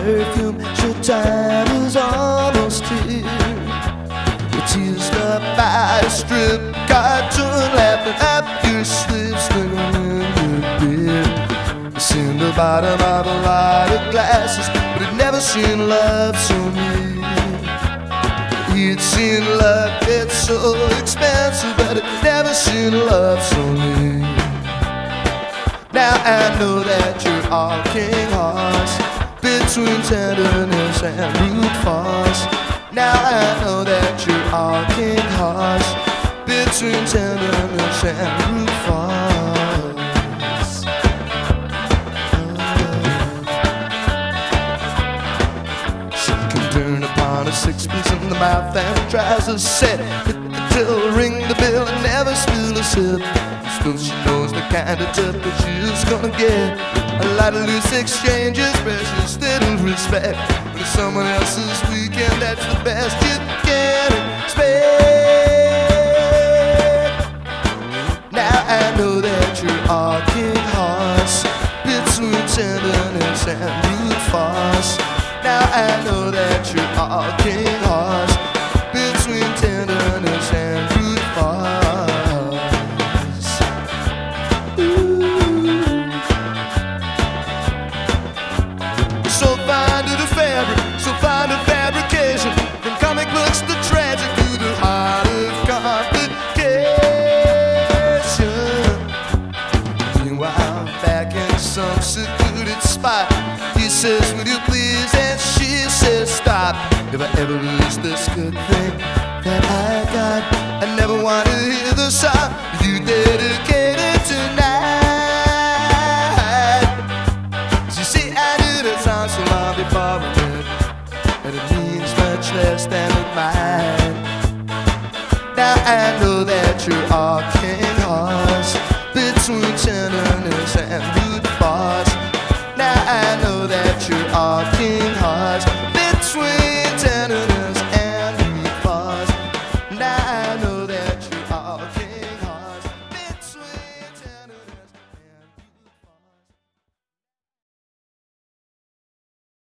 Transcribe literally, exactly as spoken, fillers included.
perfume, showtime is almost here. We're teased up by a strip cartoon, laughing at your slips, sniggering in your beer. It's in the bottom of a lot of glasses, but I'd never seen love so near. He'd seen love that's so expensive, but I'd never seen love so near. Now I know that you're all king horse, between tenderness and brute force. Now I know that you're all king horse, between tenderness and brute force. She can turn upon a sixpence in the mouth and tries to set hit the till, ring the bell and never spill a sip. Still she knows the kind of tip that she's gonna get. A lot of loose exchanges, precious little respect. But it's someone else's weekend, that's the best you can expect. Now I know that you're all king horse, between tenderness and brute force. Now I know that you're all king horse, between tenderness and brute force. So fine to the fabric, so fine to fabrication, from comic books to tragic to the heart of complication. Meanwhile, back in some secluded spot, he says, will you please? And she says, stop. If I ever lose this good thing that I got, I never want to hear the song you dedicated tonight. You see, I knew that song so long before we met, and it means much less than it might. Now I know that you're all king horse, between tenderness and brute force. Now I know that you're all king horse,